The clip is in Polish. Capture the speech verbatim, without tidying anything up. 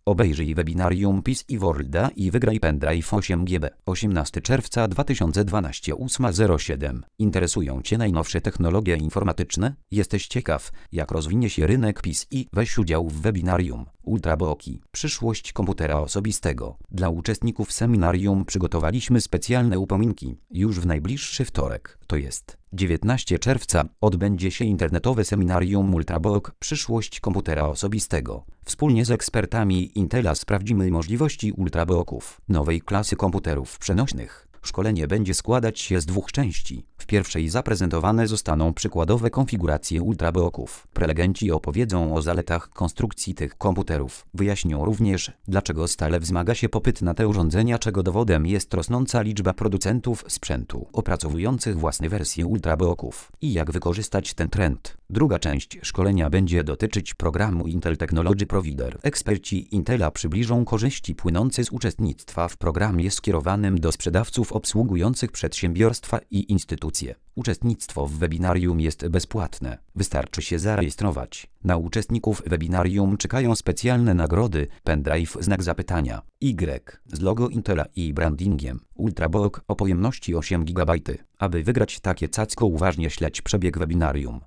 Obejrzyj webinarium P I S i Worlda i wygraj pendrive osiem giga. osiemnastego czerwca dwa tysiące dwunastego, ósma zero siedem. Interesują Cię najnowsze technologie informatyczne? Jesteś ciekaw, jak rozwinie się rynek P I S i weź udział w webinarium Ultrabooki. Przyszłość komputera osobistego. Dla uczestników seminarium przygotowaliśmy specjalne upominki. Już w najbliższy wtorek, to jest dziewiętnastego czerwca, odbędzie się internetowe seminarium Ultrabook Przyszłość komputera osobistego. Wspólnie z ekspertami Intela sprawdzimy możliwości Ultrabooków, nowej klasy komputerów przenośnych. Szkolenie będzie składać się z dwóch części. W pierwszej zaprezentowane zostaną przykładowe konfiguracje Ultrabooków. Prelegenci opowiedzą o zaletach konstrukcji tych komputerów. Wyjaśnią również, dlaczego stale wzmaga się popyt na te urządzenia, czego dowodem jest rosnąca liczba producentów sprzętu opracowujących własne wersje Ultrabooków i jak wykorzystać ten trend. Druga część szkolenia będzie dotyczyć programu Intel Technology Provider. Eksperci Intela przybliżą korzyści płynące z uczestnictwa w programie skierowanym do sprzedawców obsługujących przedsiębiorstwa i instytucje. Uczestnictwo w webinarium jest bezpłatne. Wystarczy się zarejestrować. Na uczestników webinarium czekają specjalne nagrody, pendrive znak zapytania, Y z logo Intela i brandingiem, Ultrabook o pojemności osiem gigabajtów. Aby wygrać takie cacko, uważnie śledź przebieg webinarium.